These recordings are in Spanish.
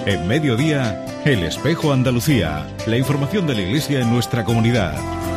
En Mediodía, El Espejo Andalucía. La información de la Iglesia en nuestra comunidad.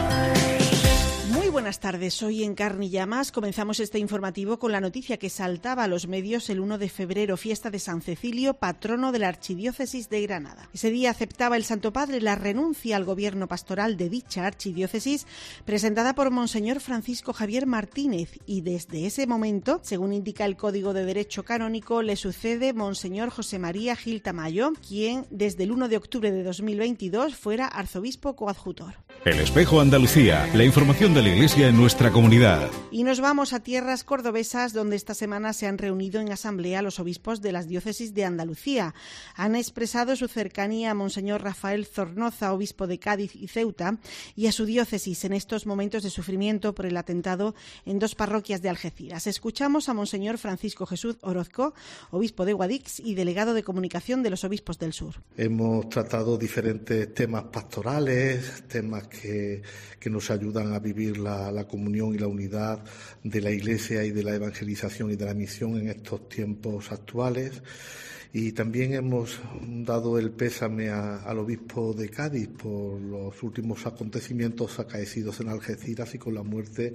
Buenas tardes, hoy en Carne y Llamas comenzamos este informativo con la noticia que saltaba a los medios el 1 de febrero, fiesta de San Cecilio, patrono de la Archidiócesis de Granada. Ese día aceptaba el Santo Padre la renuncia al gobierno pastoral de dicha archidiócesis presentada por Monseñor Francisco Javier Martínez y desde ese momento, según indica el Código de Derecho Canónico, le sucede Monseñor José María Gil Tamayo, quien desde el 1 de octubre de 2022 fuera arzobispo coadjutor. El Espejo Andalucía, la información de la Iglesia en nuestra comunidad. Y nos vamos a tierras cordobesas, donde esta semana se han reunido en asamblea los obispos de las diócesis de Andalucía. Han expresado su cercanía a Monseñor Rafael Zornoza, obispo de Cádiz y Ceuta, y a su diócesis en estos momentos de sufrimiento por el atentado en dos parroquias de Algeciras. Escuchamos a Monseñor Francisco Jesús Orozco, obispo de Guadix y delegado de comunicación de los obispos del sur. Hemos tratado diferentes temas pastorales, temas que nos ayudan a vivir la comunión y la unidad de la Iglesia y de la evangelización y de la misión en estos tiempos actuales. Y también hemos dado el pésame al obispo de Cádiz por los últimos acontecimientos acaecidos en Algeciras y con la muerte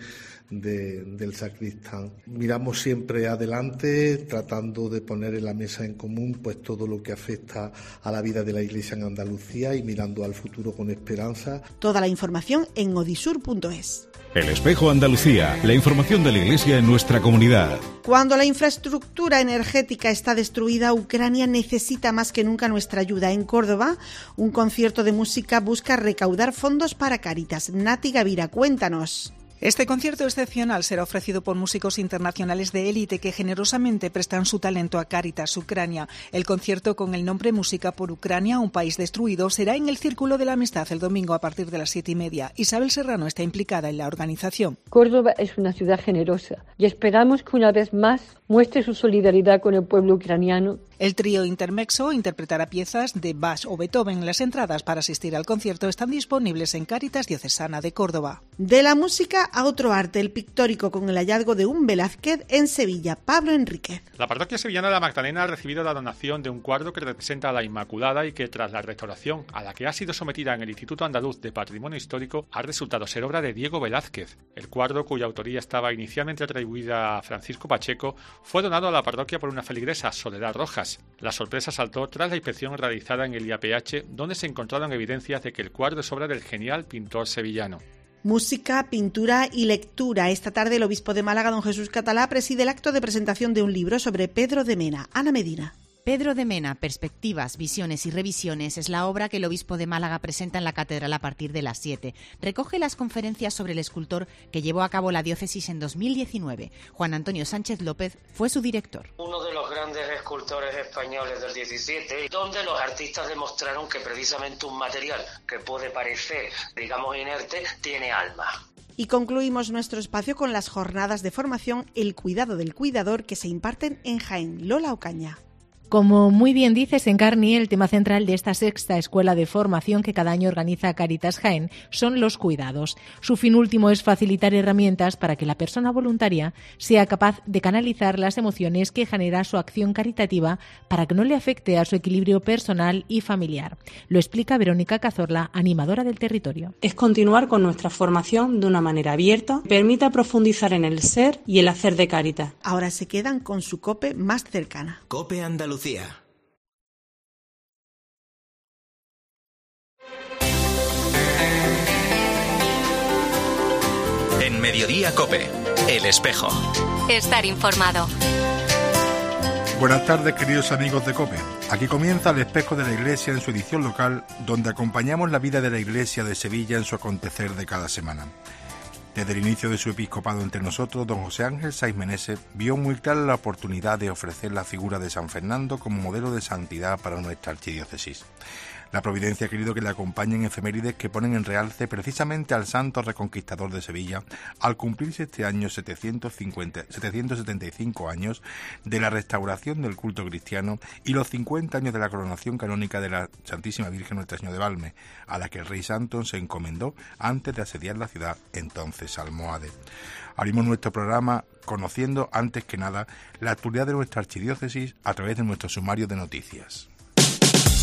del sacristán. Miramos siempre adelante, tratando de poner en la mesa en común pues todo lo que afecta a la vida de la Iglesia en Andalucía y mirando al futuro con esperanza. Toda la información en odisur.es. El Espejo Andalucía, la información de la Iglesia en nuestra comunidad. Cuando la infraestructura energética está destruida, Ucrania necesita más que nunca nuestra ayuda. En Córdoba, un concierto de música busca recaudar fondos para Cáritas. Nati Gavira, cuéntanos. Este concierto excepcional será ofrecido por músicos internacionales de élite que generosamente prestan su talento a Cáritas Ucrania. El concierto, con el nombre Música por Ucrania, un país destruido, será en el Círculo de la Amistad el domingo a partir de las 7:30. Isabel Serrano está implicada en la organización. Córdoba es una ciudad generosa y esperamos que una vez más muestre su solidaridad con el pueblo ucraniano. El trío Intermexo interpretará piezas de Bach o Beethoven. Las entradas para asistir al concierto están disponibles en Cáritas Diocesana de Córdoba. De la música a otro arte, el pictórico, con el hallazgo de un Velázquez en Sevilla. Pablo Enríquez. La parroquia sevillana de la Magdalena ha recibido la donación de un cuadro que representa a la Inmaculada y que, tras la restauración a la que ha sido sometida en el Instituto Andaluz de Patrimonio Histórico, ha resultado ser obra de Diego Velázquez. El cuadro, cuya autoría estaba inicialmente atribuida a Francisco Pacheco, fue donado a la parroquia por una feligresa, Soledad Rojas. La sorpresa saltó tras la inspección realizada en el IAPH, donde se encontraron evidencias de que el cuadro es obra del genial pintor sevillano. Música, pintura y lectura. Esta tarde el obispo de Málaga, don Jesús Catalá, preside el acto de presentación de un libro sobre Pedro de Mena. Ana Medina. Pedro de Mena, Perspectivas, Visiones y Revisiones, es la obra que el obispo de Málaga presenta en la catedral a partir de las 7. Recoge las conferencias sobre el escultor que llevó a cabo la diócesis en 2019. Juan Antonio Sánchez López fue su director. Uno de los grandes escultores españoles del 17, donde los artistas demostraron que precisamente un material que puede parecer, digamos, inerte, tiene alma. Y concluimos nuestro espacio con las jornadas de formación El Cuidado del Cuidador que se imparten en Jaén. Lola Ocaña. Como muy bien dices, Encarni, el tema central de esta sexta escuela de formación que cada año organiza Cáritas Jaén son los cuidados. Su fin último es facilitar herramientas para que la persona voluntaria sea capaz de canalizar las emociones que genera su acción caritativa para que no le afecte a su equilibrio personal y familiar. Lo explica Verónica Cazorla, animadora del territorio. Es continuar con nuestra formación de una manera abierta, que permita profundizar en el ser y el hacer de Cáritas. Ahora se quedan con su COPE más cercana. COPE Andalucía. En Mediodía COPE, El Espejo. Estar informado. Buenas tardes, queridos amigos de COPE. Aquí comienza El Espejo de la Iglesia en su edición local, donde acompañamos la vida de la Iglesia de Sevilla en su acontecer de cada semana. Desde el inicio de su episcopado entre nosotros, don José Ángel Saiz Meneses vio muy clara la oportunidad de ofrecer la figura de San Fernando como modelo de santidad para nuestra archidiócesis. La providencia ha querido que le acompañen efemérides que ponen en realce precisamente al santo reconquistador de Sevilla al cumplirse este año 775 años de la restauración del culto cristiano y los 50 años de la coronación canónica de la Santísima Virgen Nuestra Señora de Valme, a la que el rey santo se encomendó antes de asediar la ciudad, entonces almohade. Abrimos nuestro programa conociendo antes que nada la actualidad de nuestra archidiócesis a través de nuestro sumario de noticias.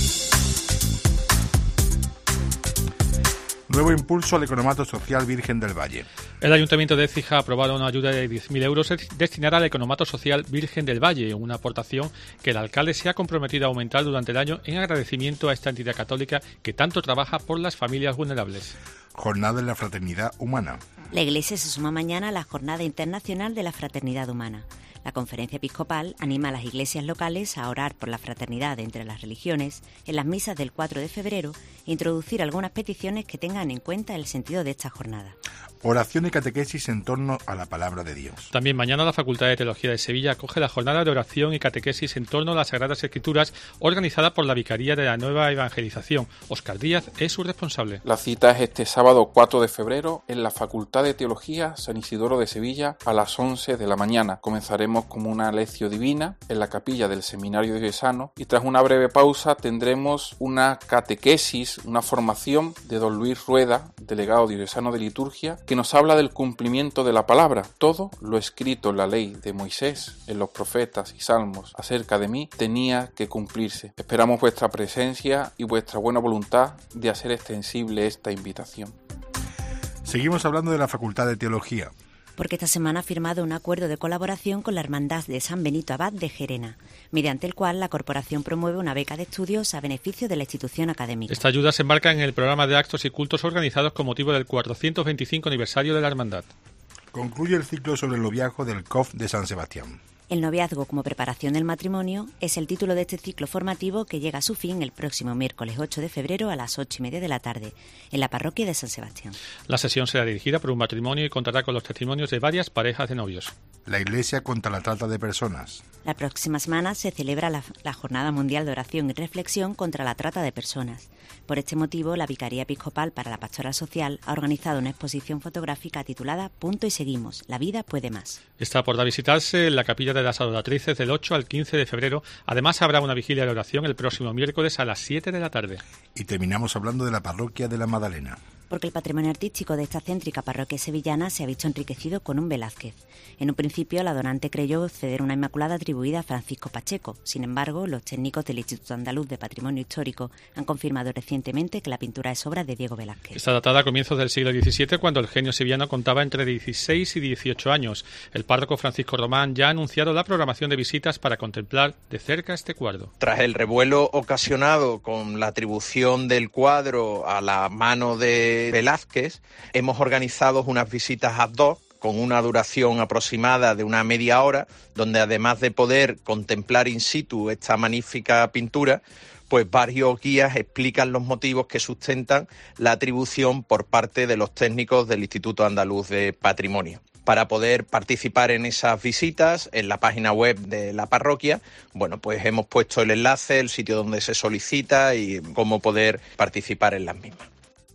Nuevo impulso al economato social Virgen del Valle. El Ayuntamiento de Écija ha aprobado una ayuda de 10.000 euros destinada al economato social Virgen del Valle, una aportación que el alcalde se ha comprometido a aumentar durante el año en agradecimiento a esta entidad católica que tanto trabaja por las familias vulnerables. Jornada de la Fraternidad Humana. La Iglesia se suma mañana a la Jornada Internacional de la Fraternidad Humana. La Conferencia Episcopal anima a las iglesias locales a orar por la fraternidad entre las religiones en las misas del 4 de febrero e introducir algunas peticiones que tengan en cuenta el sentido de esta jornada. Oración y catequesis en torno a la palabra de Dios. También mañana la Facultad de Teología de Sevilla acoge la jornada de oración y catequesis en torno a las Sagradas Escrituras organizada por la Vicaría de la Nueva Evangelización. Óscar Díaz es su responsable. La cita es este sábado 4 de febrero en la Facultad de Teología San Isidoro de Sevilla a las 11 de la mañana. Comenzaremos con una lección divina en la capilla del Seminario Diocesano y tras una breve pausa tendremos una catequesis, una formación de don Luis Rueda, delegado diocesano de liturgia, que nos habla del cumplimiento de la palabra. Todo lo escrito en la ley de Moisés, en los profetas y salmos acerca de mí, tenía que cumplirse. Esperamos vuestra presencia y vuestra buena voluntad de hacer extensible esta invitación. Seguimos hablando de la Facultad de Teología. Porque esta semana ha firmado un acuerdo de colaboración con la Hermandad de San Benito Abad de Gerena, mediante el cual la corporación promueve una beca de estudios a beneficio de la institución académica. Esta ayuda se enmarca en el programa de actos y cultos organizados con motivo del 425 aniversario de la Hermandad. Concluye el ciclo sobre el noviazgo del COF de San Sebastián. El noviazgo como preparación del matrimonio es el título de este ciclo formativo que llega a su fin el próximo miércoles 8 de febrero a las 8:30 de la tarde, en la parroquia de San Sebastián. La sesión será dirigida por un matrimonio y contará con los testimonios de varias parejas de novios. La Iglesia contra la trata de personas. La próxima semana se celebra la Jornada Mundial de Oración y Reflexión contra la Trata de Personas. Por este motivo, la Vicaría Episcopal para la Pastoral Social ha organizado una exposición fotográfica titulada Punto y seguimos, la vida puede más. Esta podrá visitarse en la Capilla de las Adoratrices del 8 al 15 de febrero. Además, habrá una vigilia de oración el próximo miércoles a las 7 de la tarde. Y terminamos hablando de la Parroquia de la Magdalena. Porque el patrimonio artístico de esta céntrica parroquia sevillana se ha visto enriquecido con un Velázquez. En un principio, la donante creyó ceder una Inmaculada atribuida a Francisco Pacheco. Sin embargo, los técnicos del Instituto Andaluz de Patrimonio Histórico han confirmado recientemente que la pintura es obra de Diego Velázquez. Está datada a comienzos del siglo XVII, cuando el genio sevillano contaba entre 16 y 18 años. El párroco Francisco Román ya ha anunciado la programación de visitas para contemplar de cerca este cuadro. Tras el revuelo ocasionado con la atribución del cuadro a la mano de Velázquez, hemos organizado unas visitas ad hoc con una duración aproximada de una media hora, donde además de poder contemplar in situ esta magnífica pintura, pues varios guías explican los motivos que sustentan la atribución por parte de los técnicos del Instituto Andaluz de Patrimonio. Para poder participar en esas visitas, en la página web de la parroquia, bueno, pues hemos puesto el enlace, el sitio donde se solicita y cómo poder participar en las mismas.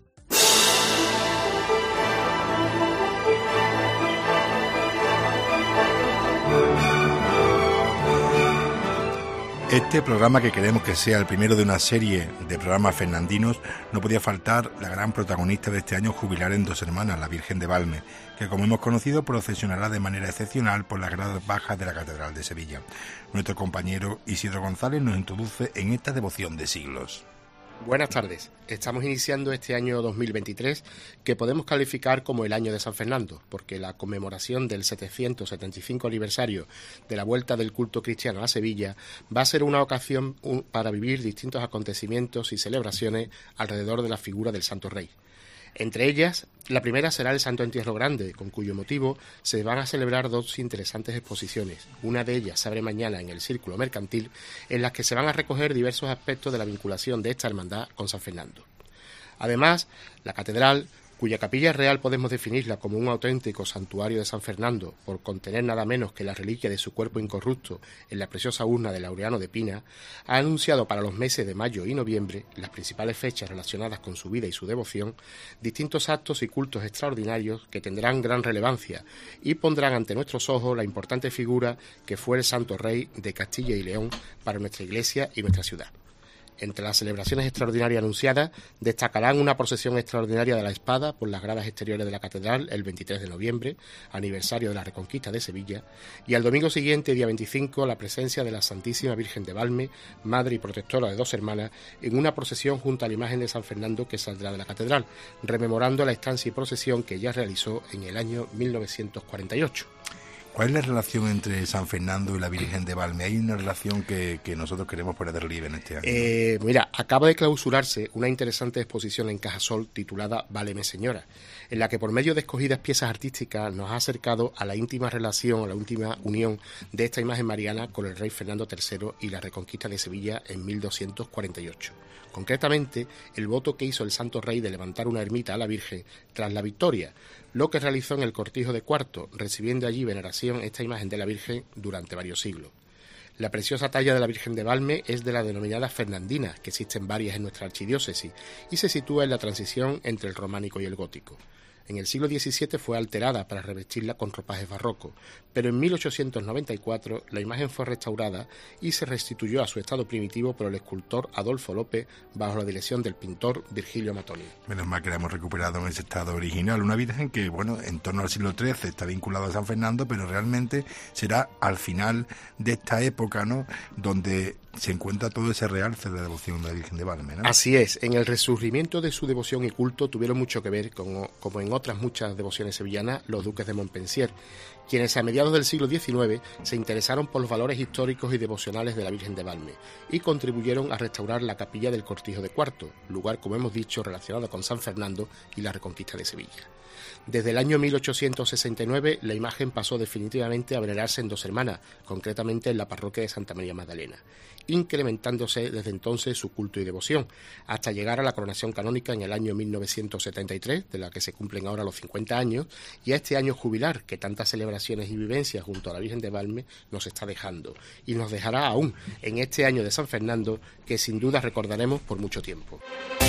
Este programa, que queremos que sea el primero de una serie de programas fernandinos, no podía faltar la gran protagonista de este año jubilar en Dos Hermanas, la Virgen de Valme, que, como hemos conocido, procesionará de manera excepcional por las gradas bajas de la Catedral de Sevilla. Nuestro compañero Isidro González nos introduce en esta devoción de siglos. Buenas tardes. Estamos iniciando este año 2023 que podemos calificar como el año de San Fernando, porque la conmemoración del 775 aniversario de la vuelta del culto cristiano a Sevilla va a ser una ocasión para vivir distintos acontecimientos y celebraciones alrededor de la figura del Santo Rey. Entre ellas, la primera será el Santo Entierro Grande, con cuyo motivo se van a celebrar dos interesantes exposiciones. Una de ellas se abre mañana en el Círculo Mercantil, en las que se van a recoger diversos aspectos de la vinculación de esta hermandad con San Fernando. Además, la catedral, cuya capilla real podemos definirla como un auténtico santuario de San Fernando, por contener nada menos que la reliquia de su cuerpo incorrupto en la preciosa urna de Laureano de Pina, ha anunciado para los meses de mayo y noviembre, las principales fechas relacionadas con su vida y su devoción, distintos actos y cultos extraordinarios que tendrán gran relevancia y pondrán ante nuestros ojos la importante figura que fue el Santo Rey de Castilla y León para nuestra Iglesia y nuestra ciudad. Entre las celebraciones extraordinarias anunciadas destacarán una procesión extraordinaria de la Espada por las gradas exteriores de la Catedral el 23 de noviembre, aniversario de la Reconquista de Sevilla, y al domingo siguiente, día 25, la presencia de la Santísima Virgen de Valme, madre y protectora de Dos Hermanas, en una procesión junto a la imagen de San Fernando que saldrá de la Catedral, rememorando la estancia y procesión que ya realizó en el año 1948. ¿Cuál es la relación entre San Fernando y la Virgen de Valme? Hay una relación que nosotros queremos poner de relieve en este año. Mira, acaba de clausurarse una interesante exposición en Cajasol titulada Váleme Señora, en la que por medio de escogidas piezas artísticas nos ha acercado a la íntima relación, a la íntima unión de esta imagen mariana con el rey Fernando III y la Reconquista de Sevilla en 1248. Concretamente, el voto que hizo el Santo Rey de levantar una ermita a la Virgen tras la victoria, lo que realizó en el Cortijo de Cuarto, recibiendo allí veneración esta imagen de la Virgen durante varios siglos. La preciosa talla de la Virgen de Valme es de la denominada fernandina, que existen varias en nuestra archidiócesis, y se sitúa en la transición entre el románico y el gótico. En el siglo XVII fue alterada para revestirla con ropajes barrocos, pero en 1894 la imagen fue restaurada y se restituyó a su estado primitivo por el escultor Adolfo López bajo la dirección del pintor Virgilio Matoni. Menos mal que la hemos recuperado en ese estado original. Una virgen que, bueno, en torno al siglo XIII está vinculada a San Fernando, pero realmente será al final de esta época, ¿no?, donde se encuentra todo ese realce de la devoción de la Virgen de Valme, ¿no? Así es, en el resurgimiento de su devoción y culto tuvieron mucho que ver, como en otras muchas devociones sevillanas, los duques de Montpensier, quienes a mediados del siglo XIX se interesaron por los valores históricos y devocionales de la Virgen de Valme y contribuyeron a restaurar la capilla del Cortijo de Cuarto, lugar, como hemos dicho, relacionado con San Fernando y la Reconquista de Sevilla. Desde el año 1869 la imagen pasó definitivamente a venerarse en Dos Hermanas, concretamente en la parroquia de Santa María Magdalena, incrementándose desde entonces su culto y devoción, hasta llegar a la coronación canónica en el año 1973, de la que se cumplen ahora los 50 años, y a este año jubilar que tantas celebraciones y vivencias junto a la Virgen de Valme nos está dejando, y nos dejará aún en este año de San Fernando, que sin duda recordaremos por mucho tiempo.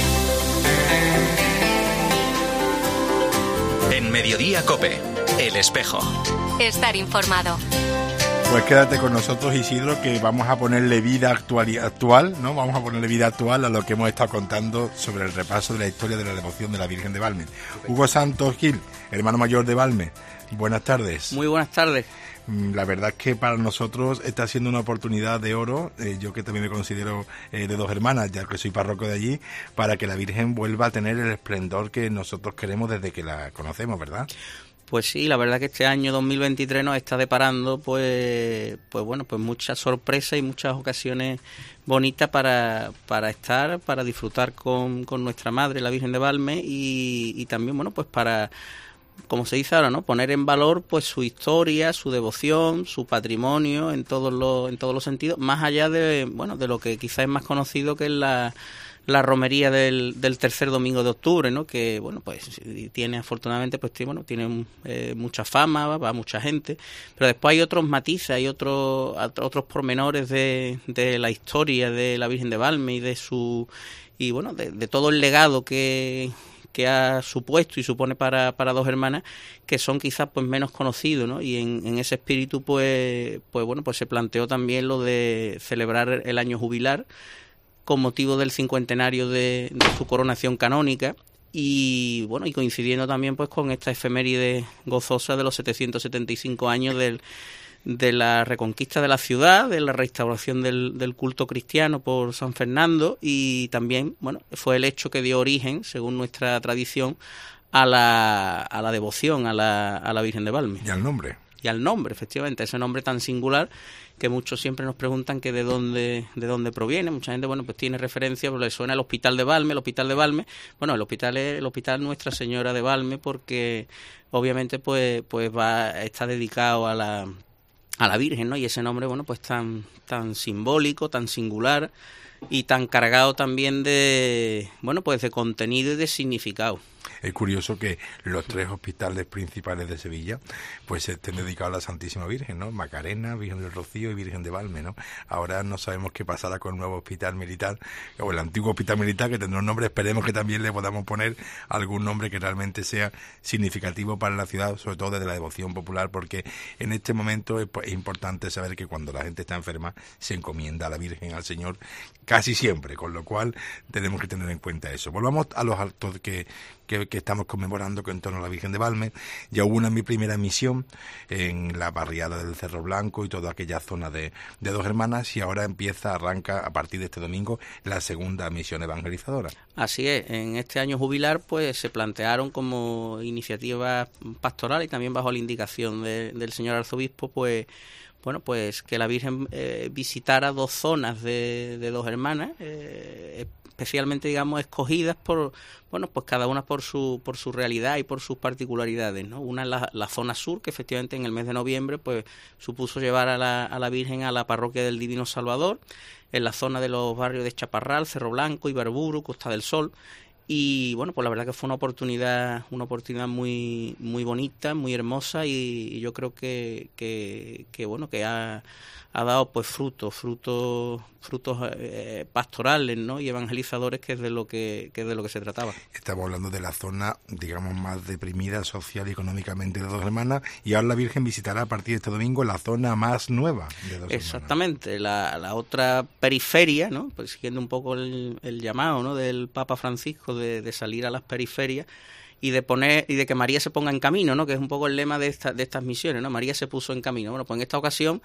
En Mediodía COPE, El Espejo. Estar informado. Pues quédate con nosotros, Isidro, que vamos a ponerle vida actual, ¿no? Vamos a ponerle vida actual a lo que hemos estado contando sobre el repaso de la historia de la devoción de la Virgen de Valme. Hugo Santos Gil, hermano mayor de Valme, buenas tardes. Muy buenas tardes. La verdad es que para nosotros está siendo una oportunidad de oro, yo que también me considero de Dos Hermanas, ya que soy párroco de allí, para que la Virgen vuelva a tener el esplendor que nosotros queremos desde que la conocemos, ¿verdad? Pues sí, la verdad que este año 2023 nos está deparando pues muchas sorpresas y muchas ocasiones bonitas para estar, para disfrutar con nuestra madre, la Virgen de Valme, y también, bueno, pues para, como se dice ahora, ¿no?, poner en valor pues su historia, su devoción, su patrimonio en todos los sentidos, más allá de lo que quizás es más conocido, que es la romería del tercer domingo de octubre, ¿no?, que bueno, pues tiene, afortunadamente, pues tiene mucha fama, va mucha gente, pero después hay otros matices, hay otros pormenores de la historia de la Virgen de Valme y de todo el legado que ha supuesto y supone para Dos Hermanas, que son quizás pues menos conocidos, ¿no? Y en ese espíritu pues se planteó también lo de celebrar el año jubilar con motivo del cincuentenario de su coronación canónica, y bueno, y coincidiendo también pues con esta efeméride gozosa de los 775 años de la reconquista de la ciudad, de la restauración del culto cristiano por San Fernando, y también, bueno, fue el hecho que dio origen, según nuestra tradición, a la devoción a la Virgen de Valme. Y al nombre. Y al nombre, efectivamente, ese nombre tan singular que muchos siempre nos preguntan que de dónde proviene. Mucha gente, bueno, pues tiene referencia, pues le suena el Hospital de Valme. Bueno, el hospital es el Hospital Nuestra Señora de Valme, porque obviamente pues está dedicado a la Virgen, ¿no? Y ese nombre, bueno, pues tan simbólico, tan singular y tan cargado también de contenido y de significado. Es curioso que los 3 hospitales principales de Sevilla pues estén dedicados a la Santísima Virgen, ¿no? Macarena, Virgen del Rocío y Virgen de Valme, ¿no? Ahora no sabemos qué pasará con el nuevo hospital militar o el antiguo hospital militar, que tendrá un nombre. Esperemos que también le podamos poner algún nombre que realmente sea significativo para la ciudad, sobre todo desde la devoción popular, porque en este momento es importante saber que cuando la gente está enferma se encomienda a la Virgen, al Señor, casi siempre, con lo cual tenemos que tener en cuenta eso. Volvamos a los actos que estamos conmemorando en torno a la Virgen de Valme. Ya hubo mi primera misión en la barriada del Cerro Blanco y toda aquella zona de Dos Hermanas, y ahora arranca a partir de este domingo la segunda misión evangelizadora. Así es, en este año jubilar pues se plantearon como iniciativa pastoral y también bajo la indicación del señor arzobispo pues que la Virgen visitara 2 zonas de Dos Hermanas, especialmente, digamos, escogidas por, pues cada una por su realidad y por sus particularidades, ¿no? Una es la zona sur, que efectivamente en el mes de noviembre pues supuso llevar a la Virgen a la parroquia del Divino Salvador, en la zona de los barrios de Chaparral, Cerro Blanco, Ibarburu, Costa del Sol. Y bueno, pues la verdad que fue una oportunidad muy muy bonita, muy hermosa, y yo creo que ha dado pues frutos pastorales, ¿no? Y evangelizadores, que es de lo que se trataba. Estamos hablando de la zona, digamos, más deprimida social y económicamente de Dos Hermanas, y ahora la Virgen visitará a partir de este domingo la zona más nueva de Dos Hermanas. Exactamente, la otra periferia, ¿no? Pues siguiendo un poco el llamado, ¿no?, del Papa Francisco de salir a las periferias y de que María se ponga en camino, ¿no?, que es un poco el lema de estas misiones, ¿no? María se puso en camino. Bueno, pues en esta ocasión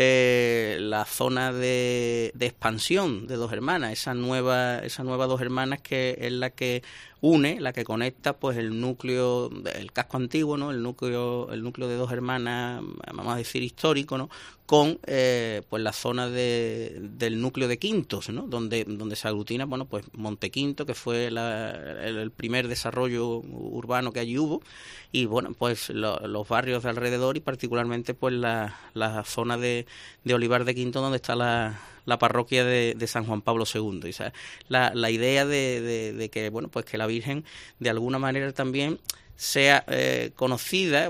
la zona de expansión de Dos Hermanas, esa nueva Dos Hermanas, que es la que une, la que conecta pues el núcleo, el casco antiguo, ¿no?, el núcleo de Dos Hermanas, vamos a decir histórico, ¿no?, con pues la zona del núcleo de Quintos, ¿no?, donde se aglutina, pues Montequinto, que fue el primer desarrollo urbano que allí hubo, y bueno, pues los barrios de alrededor, y particularmente pues la zona de Olivar de Quinto, donde está la parroquia de San Juan Pablo II. Y, ¿sabes?, la idea de que, bueno, pues que la Virgen de alguna manera también sea conocida,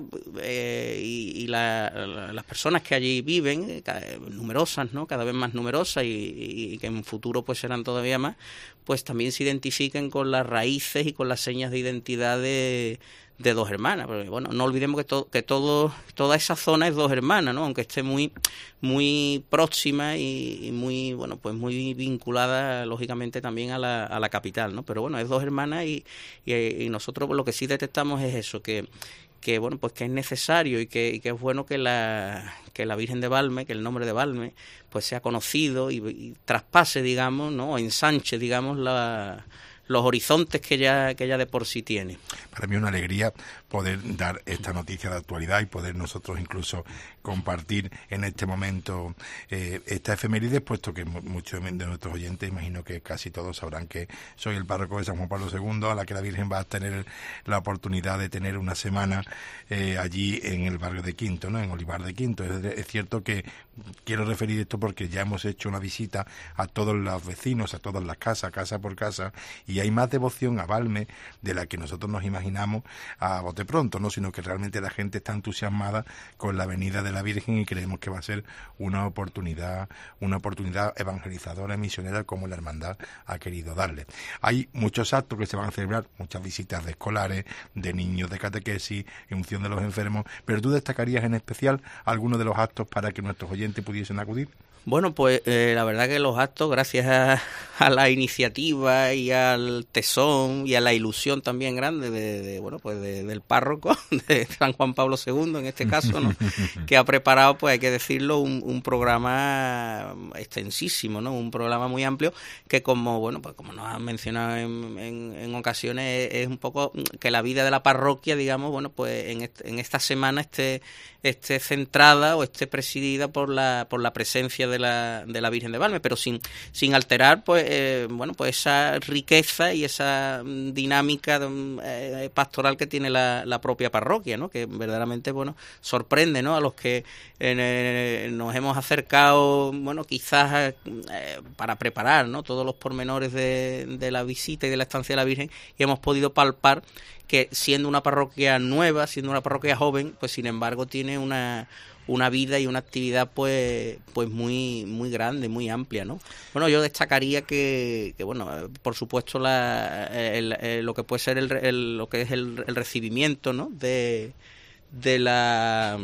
y las personas que allí viven, numerosas, ¿no?, cada vez más numerosas, y que en futuro pues serán todavía más, pues también se identifiquen con las raíces y con las señas de identidad de Dos Hermanas. Porque, bueno, no olvidemos que toda esa zona es Dos Hermanas, ¿no?, aunque esté muy muy próxima y muy, bueno, pues muy vinculada lógicamente también a la capital, ¿no? Pero bueno, es Dos Hermanas, y nosotros lo que sí detectamos es eso, que bueno, pues que es necesario y que es bueno que la Virgen de Valme, que el nombre de Valme pues sea conocido y traspase, digamos, ¿no?, o ensanche, digamos, los horizontes que ya de por sí tiene. Para mí es una alegría poder dar esta noticia de actualidad y poder nosotros incluso compartir en este momento esta efeméride, puesto que muchos de nuestros oyentes, imagino que casi todos sabrán que soy el párroco de San Juan Pablo II, a la que la Virgen va a tener la oportunidad de tener una semana allí en el barrio de Quinto, ¿no?, en Olivar de Quinto. Es cierto que quiero referir esto porque ya hemos hecho una visita a todos los vecinos, a todas las casas, casa por casa, y hay más devoción a Valme de la que nosotros nos imaginamos a bote pronto, ¿no?, sino que realmente la gente está entusiasmada con la venida de la Virgen, y creemos que va a ser una oportunidad evangelizadora y misionera, como la hermandad ha querido darle. Hay muchos actos que se van a celebrar, muchas visitas de escolares, de niños de catequesis, en unción de los enfermos, pero ¿tú destacarías en especial algunos de los actos para que nuestros oyentes pudiesen acudir? Bueno, pues la verdad que los actos, gracias a la iniciativa y al tesón y a la ilusión también grande del párroco de San Juan Pablo II, en este caso, ¿no?, que ha preparado, pues hay que decirlo, un programa extensísimo, ¿no?, un programa muy amplio, que como nos han mencionado en ocasiones, es un poco que la vida de la parroquia, digamos, bueno, pues en esta semana esté centrada o esté presidida por la presencia de la Virgen de Valme, pero sin alterar pues bueno, pues esa riqueza y esa dinámica pastoral que tiene la propia parroquia, ¿no? Que verdaderamente, bueno, sorprende, ¿no? A los que nos hemos acercado, bueno, quizás para preparar, ¿no? Todos los pormenores de la visita y de la estancia de la Virgen, y hemos podido palpar que siendo una parroquia nueva, siendo una parroquia joven, pues sin embargo tiene una vida y una actividad pues muy muy grande, muy amplia, ¿no? Bueno, yo destacaría que bueno, por supuesto lo que puede ser lo que es el recibimiento, ¿no? de la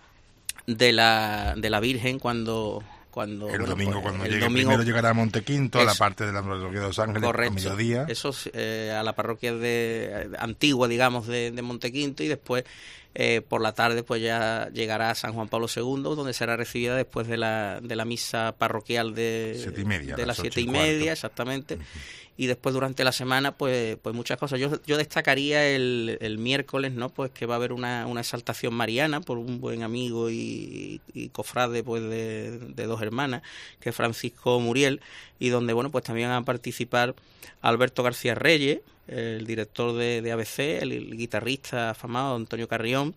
Virgen cuando el domingo, pues, cuando llegue, primero llegará a Montequinto, a la parte de la parroquia de Los Ángeles, correcto, a mediodía. Eso a la parroquia antigua, digamos, de Montequinto, y después por la tarde pues ya llegará a San Juan Pablo II, donde será recibida después de la misa parroquial de 7:30, de las 7:30, exactamente. Y después durante la semana pues muchas cosas. Yo destacaría el miércoles, ¿no? Pues que va a haber una exaltación mariana por un buen amigo y cofrade pues de Dos Hermanas, que es Francisco Muriel, y donde bueno pues también van a participar Alberto García Reyes, el director de ABC, el guitarrista afamado Antonio Carrión,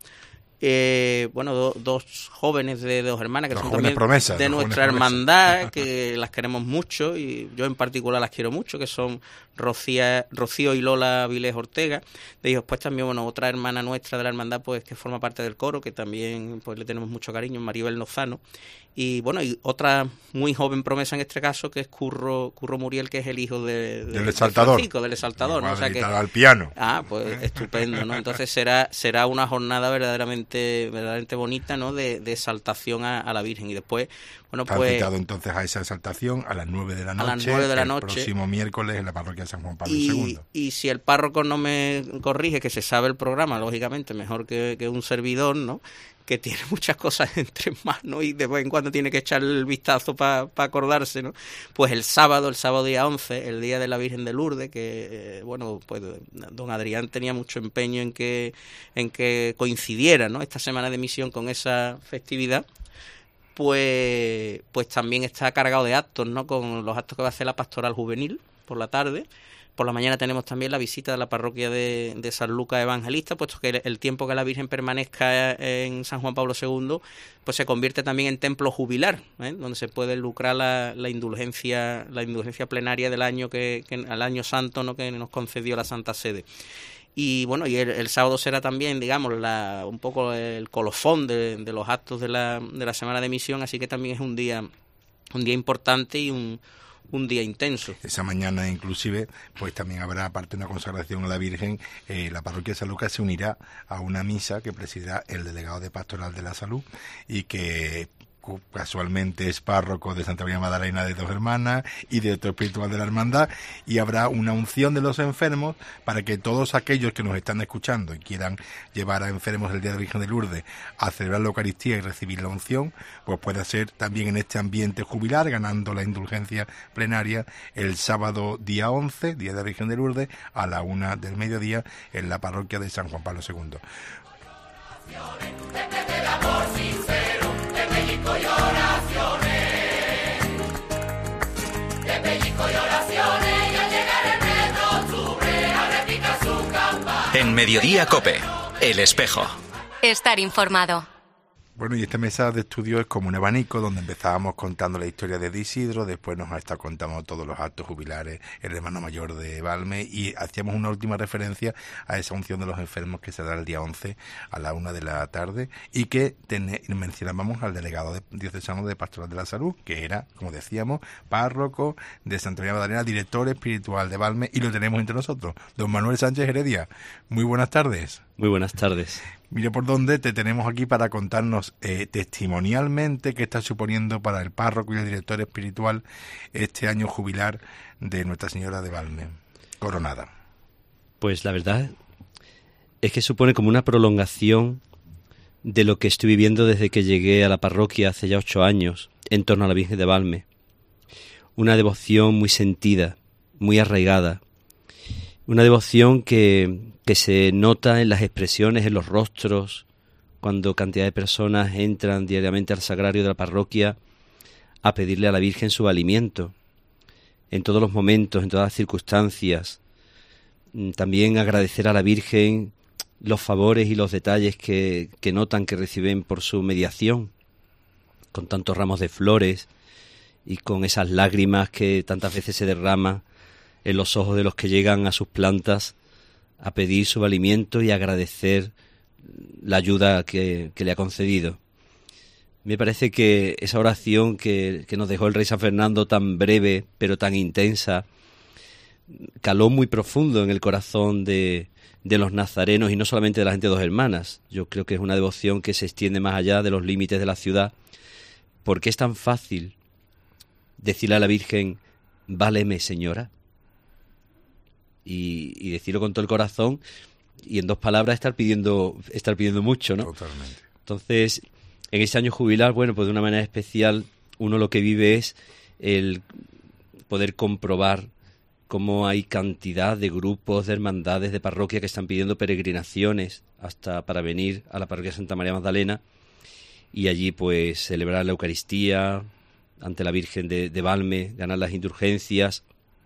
bueno, dos jóvenes de Dos Hermanas que son también promesas, de nuestra hermandad, que las queremos mucho, y yo en particular las quiero mucho, que son Rocío y Lola Vilés Ortega. De ellos pues también, bueno, otra hermana nuestra de la hermandad pues que forma parte del coro, que también pues le tenemos mucho cariño, Maribel Lozano. Y bueno, y otra muy joven promesa en este caso, que es Curro Muriel, que es el hijo del exaltador, Francisco, del exaltador, ¿no? O sea que al piano. Pues estupendo, ¿no? Entonces será una jornada verdaderamente bonita, ¿no? De exaltación a la Virgen. Y después, bueno, está pues invitado entonces a esa exaltación a las 9 de la noche. A las 9 de la noche. El próximo miércoles en la parroquia de San Juan Pablo II. Y si el párroco no me corrige, que se sabe el programa, lógicamente, mejor que un servidor, ¿no? Que tiene muchas cosas entre manos y de vez en cuando tiene que echar el vistazo para acordarse, ¿no? Pues el sábado día 11, el día de la Virgen de Lourdes, que bueno, pues don Adrián tenía mucho empeño en que coincidiera, ¿no? Esta semana de misión con esa festividad. Pues también está cargado de actos, ¿no? Con los actos que va a hacer la pastoral juvenil por la tarde. Por la mañana tenemos también la visita de la parroquia de San Lucas Evangelista, puesto que el tiempo que la Virgen permanezca en San Juan Pablo II, pues se convierte también en templo jubilar, donde se puede lucrar la indulgencia plenaria del año al año santo, ¿no? Que nos concedió la Santa Sede. Y bueno, y el sábado será también, digamos, un poco el colofón de los actos de la semana de misión, así que también es un día importante y un día intenso. Esa mañana inclusive pues también habrá, aparte de una consagración a la Virgen, la parroquia de San Lucas se unirá a una misa que presidirá el delegado de Pastoral de la Salud, y que casualmente es párroco de Santa María Magdalena de Dos Hermanas y director espiritual de la hermandad, y habrá una unción de los enfermos para que todos aquellos que nos están escuchando y quieran llevar a enfermos el día de la Virgen de Lourdes a celebrar la Eucaristía y recibir la unción, pues puede ser también en este ambiente jubilar, ganando la indulgencia plenaria el sábado día 11, día de la Virgen de Lourdes, a la 1 del mediodía en la parroquia de San Juan Pablo II. En Mediodía COPE, El Espejo. Estar informado. Bueno, y esta mesa de estudio es como un abanico donde empezábamos contando la historia de Isidro, después nos está contando todos los actos jubilares, el hermano mayor de Valme, y hacíamos una última referencia a esa unción de los enfermos que se da el día 11 a la 1 de la tarde, y que mencionábamos al delegado diocesano de Pastoral de la Salud, que era, como decíamos, párroco de Santa María Magdalena, director espiritual de Valme, y lo tenemos entre nosotros, don Manuel Sánchez Heredia. Muy buenas tardes. Muy buenas tardes. Mire por dónde te tenemos aquí para contarnos testimonialmente qué está suponiendo para el párroco y el director espiritual este año jubilar de Nuestra Señora de Valme, coronada. Pues la verdad es que supone como una prolongación de lo que estoy viviendo desde que llegué a la parroquia hace ya 8 años en torno a la Virgen de Valme. Una devoción muy sentida, muy arraigada. Una devoción que se nota en las expresiones, en los rostros, cuando cantidad de personas entran diariamente al sagrario de la parroquia a pedirle a la Virgen su alimento. en todos los momentos, en todas las circunstancias. También agradecer a la Virgen los favores y los detalles que notan que reciben por su mediación, con tantos ramos de flores y con esas lágrimas que tantas veces se derraman en los ojos de los que llegan a sus plantas a pedir su valimiento y agradecer la ayuda que le ha concedido. Me parece que esa oración que nos dejó el rey San Fernando, tan breve pero tan intensa, caló muy profundo en el corazón de los nazarenos, y no solamente de la gente de Dos Hermanas. Yo creo que es una devoción que se extiende más allá de los límites de la ciudad, porque es tan fácil decirle a la Virgen, váleme, señora, y decirlo con todo el corazón, y en 2 palabras estar pidiendo mucho, ¿no? Totalmente. Entonces, en ese año jubilar, bueno, pues de una manera especial, uno lo que vive es el poder comprobar cómo hay cantidad de grupos, de hermandades, de parroquia que están pidiendo peregrinaciones hasta para venir a la parroquia Santa María Magdalena y allí pues celebrar la Eucaristía ante la Virgen de Valme, ganar las indulgencias,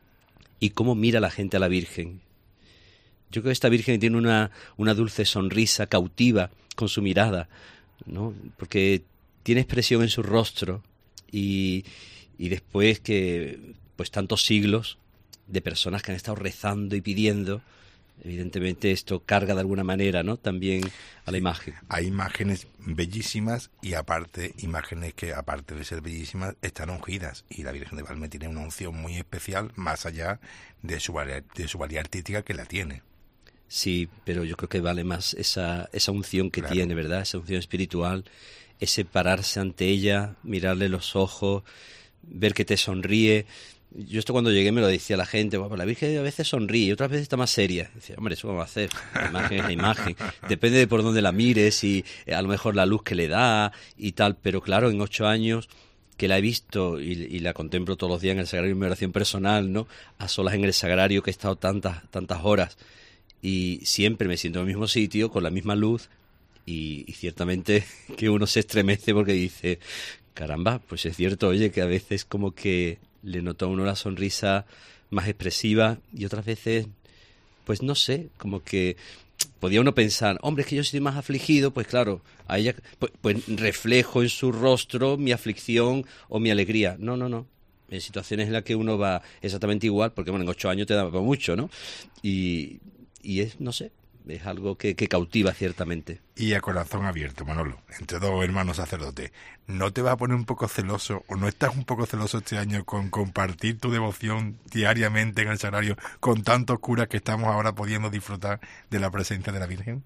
y cómo mira la gente a la Virgen. Yo creo que esta Virgen tiene una dulce sonrisa cautiva con su mirada, ¿no? Porque tiene expresión en su rostro y después que pues tantos siglos de personas que han estado rezando y pidiendo, evidentemente esto carga de alguna manera, ¿no?, también a la imagen. Hay imágenes bellísimas y aparte imágenes que, aparte de ser bellísimas, están ungidas, y la Virgen de Valme tiene una unción muy especial más allá de su valía artística, que la tiene. Sí, pero yo creo que vale más esa unción que tiene, ¿verdad? Esa unción espiritual, ese pararse ante ella, mirarle los ojos, ver que te sonríe. Yo esto cuando llegué me lo decía la gente, pues la Virgen a veces sonríe, otras veces está más seria. Dice, hombre, eso vamos a hacer, la imagen es la imagen. Depende de por dónde la mires y a lo mejor la luz que le da y tal, pero claro, en 8 años que la he visto y la contemplo todos los días en el sagrario, en mi oración personal, ¿no?, a solas en el sagrario, que he estado tantas horas, y siempre me siento en el mismo sitio, con la misma luz, y ciertamente que uno se estremece porque dice, caramba, pues es cierto, oye, que a veces como que le noto a uno la sonrisa más expresiva, y otras veces, pues no sé, como que podía uno pensar, hombre, es que yo estoy más afligido, pues claro, a ella pues reflejo en su rostro mi aflicción o mi alegría. No. En situaciones en las que uno va exactamente igual, porque bueno, en 8 años te da mucho, ¿no? Y es, no sé, es algo que cautiva ciertamente. Y a corazón abierto, Manolo, entre 2 hermanos sacerdotes, ¿no te vas a poner un poco celoso o no estás un poco celoso este año con compartir tu devoción diariamente en el sagrario con tantos curas que estamos ahora pudiendo disfrutar de la presencia de la Virgen?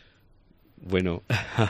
Bueno,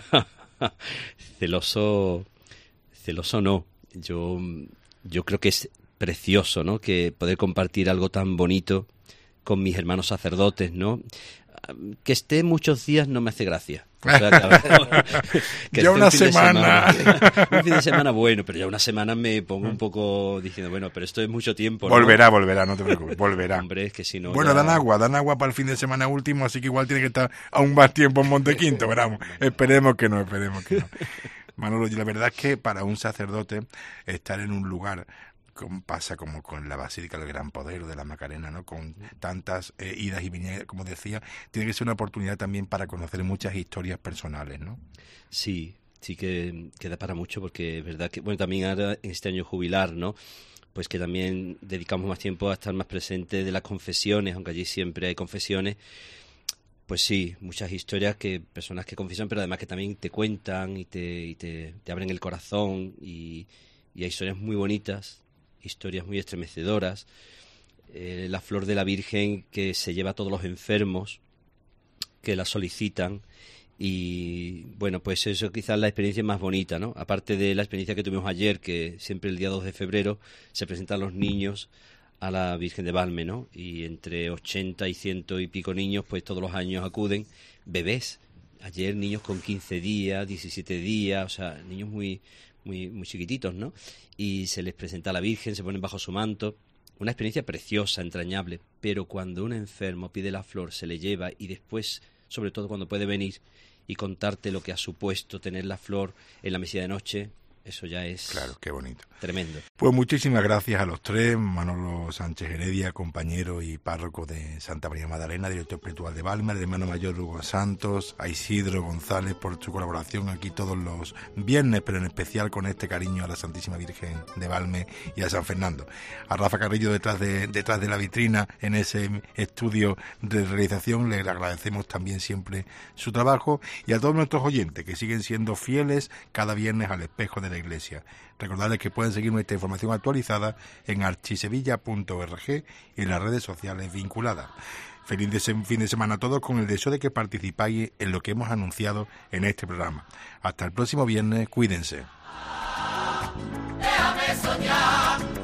celoso no. Yo creo que es precioso, ¿no?, que poder compartir algo tan bonito con mis hermanos sacerdotes, ¿no? Que esté muchos días no me hace gracia. O sea, que ya una semana. Un fin de semana bueno, pero ya una semana me pongo un poco diciendo, bueno, pero esto es mucho tiempo, ¿no? Volverá, no te preocupes, volverá. Hombre, es que si no... Bueno, ya... dan agua para el fin de semana último, así que igual tiene que estar aún más tiempo en Montequinto, veramos. Esperemos que no. Manolo, la verdad es que para un sacerdote estar en un lugar, pasa como con la Basílica del Gran Poder de la Macarena, ¿no?, con tantas idas y venidas, como decía, tiene que ser una oportunidad también para conocer muchas historias personales, ¿no? Sí que da para mucho, porque es verdad que, bueno, también ahora en este año jubilar, ¿no?, pues que también dedicamos más tiempo a estar más presentes de las confesiones, aunque allí siempre hay confesiones. Pues sí, muchas historias que personas que confiesan, pero además que también te cuentan y te abren el corazón, y hay historias muy bonitas, historias muy estremecedoras. La flor de la Virgen que se lleva a todos los enfermos que la solicitan, y bueno, pues eso quizás es la experiencia más bonita, ¿no? Aparte de la experiencia que tuvimos ayer, que siempre el día 2 de febrero se presentan los niños a la Virgen de Valme, ¿no? Y entre 80 y 100 y pico niños, pues todos los años acuden, bebés. Ayer niños con 15 días, 17 días, o sea, niños muy chiquititos, ¿no? Y se les presenta a la Virgen, se ponen bajo su manto. Una experiencia preciosa, entrañable, pero cuando un enfermo pide la flor, se le lleva, y después, sobre todo cuando puede venir y contarte lo que ha supuesto tener la flor en la mesilla de noche, Eso ya es... Claro, qué bonito. Tremendo. Pues muchísimas gracias a los tres, Manolo Sánchez Heredia, compañero y párroco de Santa María Magdalena, director espiritual de Valme, al hermano mayor Hugo Santos, a Isidro González por su colaboración aquí todos los viernes, pero en especial con este cariño a la Santísima Virgen de Valme y a San Fernando. A Rafa Carrillo detrás de la vitrina en ese estudio de realización, le agradecemos también siempre su trabajo, y a todos nuestros oyentes que siguen siendo fieles cada viernes al espejo de la Iglesia. Recordarles que pueden seguir nuestra información actualizada en archisevilla.org y en las redes sociales vinculadas. Feliz fin de semana a todos, con el deseo de que participáis en lo que hemos anunciado en este programa. Hasta el próximo viernes, cuídense. Déjame soñar.